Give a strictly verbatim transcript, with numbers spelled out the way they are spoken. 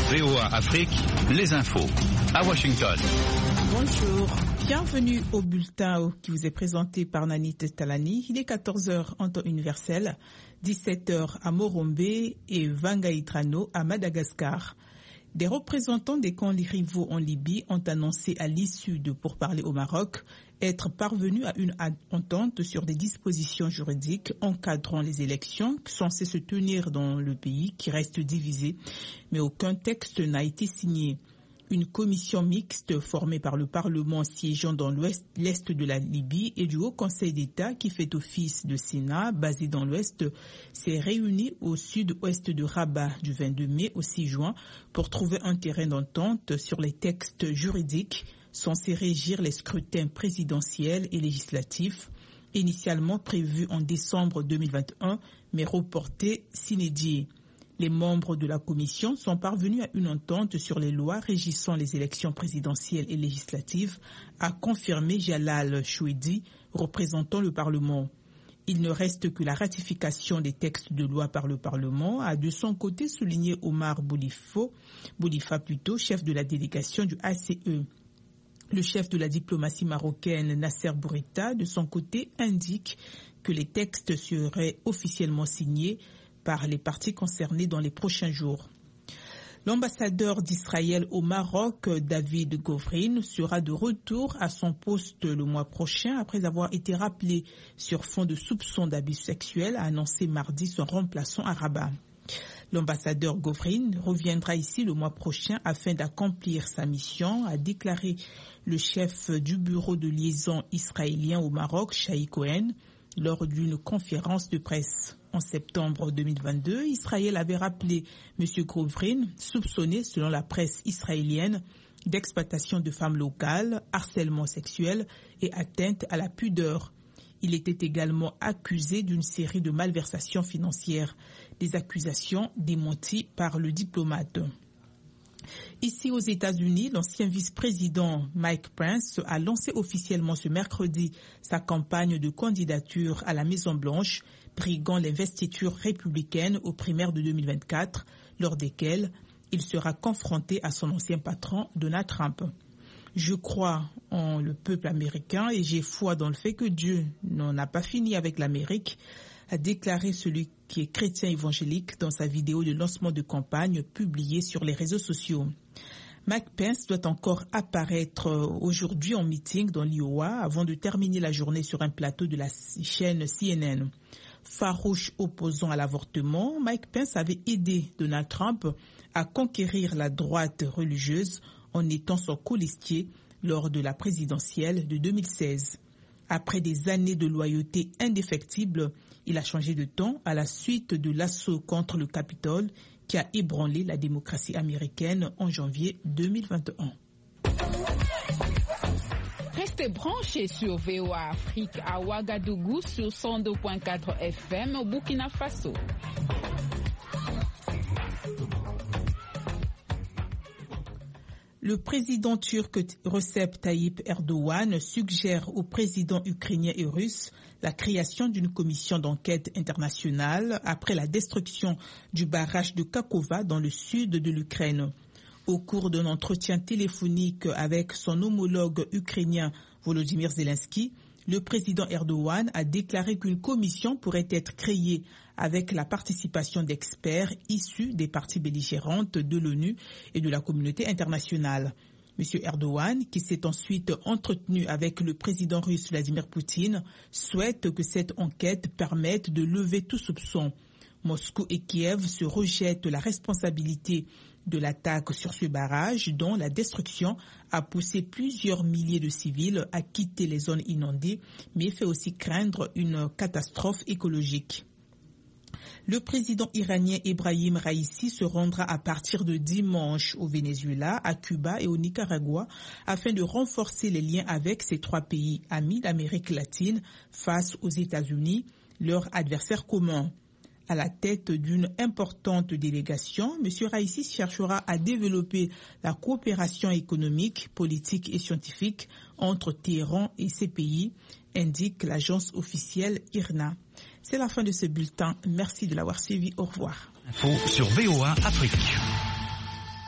V O A Afrique, les infos à Washington. Bonjour, bienvenue au bulletin qui vous est présenté par Nanit Talani. Il est quatorze heures en temps universel, dix-sept heures à Morombe et Vangaitrano à Madagascar. Des représentants des camps rivaux en Libye ont annoncé à l'issue de pourparlers au Maroc être parvenus à une entente sur des dispositions juridiques encadrant les élections censées se tenir dans le pays qui reste divisé, mais aucun texte n'a été signé. Une commission mixte formée par le Parlement siégeant dans l'ouest, l'est de la Libye et du Haut Conseil d'État qui fait office de Sénat basé dans l'ouest s'est réunie au sud-ouest de Rabat du vingt-deux mai au six juin pour trouver un terrain d'entente sur les textes juridiques censés régir les scrutins présidentiels et législatifs initialement prévus en décembre deux mille vingt et un mais reportés sine die. Les membres de la commission sont parvenus à une entente sur les lois régissant les élections présidentielles et législatives, a confirmé Jalal Chouidi, représentant le Parlement. Il ne reste que la ratification des textes de loi par le Parlement, a de son côté souligné Omar Boulifo, Boulifa plutôt, chef de la délégation du A C E. Le chef de la diplomatie marocaine, Nasser Bourita, de son côté, indique que les textes seraient officiellement signés par les parties concernées dans les prochains jours. L'ambassadeur d'Israël au Maroc, David Govrin, sera de retour à son poste le mois prochain après avoir été rappelé sur fond de soupçons d'abus sexuels, a annoncé mardi son remplaçant à Rabat. L'ambassadeur Govrin reviendra ici le mois prochain afin d'accomplir sa mission, a déclaré le chef du bureau de liaison israélien au Maroc, Shai Cohen, lors d'une conférence de presse. En septembre deux mille vingt-deux, Israël avait rappelé M. Govrin, soupçonné selon la presse israélienne d'exploitation de femmes locales, harcèlement sexuel et atteinte à la pudeur. Il était également accusé d'une série de malversations financières, des accusations démenties par le diplomate. Ici aux États-Unis, l'ancien vice-président Mike Pence a lancé officiellement ce mercredi sa campagne de candidature à la Maison-Blanche, briguant l'investiture républicaine aux primaires de deux mille vingt-quatre, lors desquelles il sera confronté à son ancien patron Donald Trump. Je crois en le peuple américain et j'ai foi dans le fait que Dieu n'en a pas fini avec l'Amérique, a déclaré celui qui est chrétien évangélique dans sa vidéo de lancement de campagne publiée sur les réseaux sociaux. Mike Pence doit encore apparaître aujourd'hui en meeting dans l'Iowa avant de terminer la journée sur un plateau de la chaîne C N N. Farouche opposant à l'avortement, Mike Pence avait aidé Donald Trump à conquérir la droite religieuse en étant son colistier lors de la présidentielle de deux mille seize. Après des années de loyauté indéfectible, il a changé de ton à la suite de l'assaut contre le Capitole qui a ébranlé la démocratie américaine en janvier deux mille vingt et un. Restez branchés sur V O A Afrique à Ouagadougou sur cent deux virgule quatre F M au Burkina Faso. Le président turc Recep Tayyip Erdogan suggère aux présidents ukrainiens et russes la création d'une commission d'enquête internationale après la destruction du barrage de Kakhovka dans le sud de l'Ukraine. Au cours d'un entretien téléphonique avec son homologue ukrainien Volodymyr Zelensky, le président Erdogan a déclaré qu'une commission pourrait être créée avec la participation d'experts issus des parties belligérantes de l'ONU et de la communauté internationale. M. Erdogan, qui s'est ensuite entretenu avec le président russe Vladimir Poutine, souhaite que cette enquête permette de lever tout soupçon. Moscou et Kiev se rejettent la responsabilité de l'attaque sur ce barrage dont la destruction a poussé plusieurs milliers de civils à quitter les zones inondées, mais fait aussi craindre une catastrophe écologique. Le président iranien Ebrahim Raïssi se rendra à partir de dimanche au Venezuela, à Cuba et au Nicaragua afin de renforcer les liens avec ces trois pays amis d'Amérique latine face aux États-Unis, leur adversaire commun. À la tête d'une importante délégation, M. Raïssi cherchera à développer la coopération économique, politique et scientifique entre Téhéran et ces pays, indique l'agence officielle I R N A. C'est la fin de ce bulletin. Merci de l'avoir suivi. Au revoir. Info sur V O A Afrique.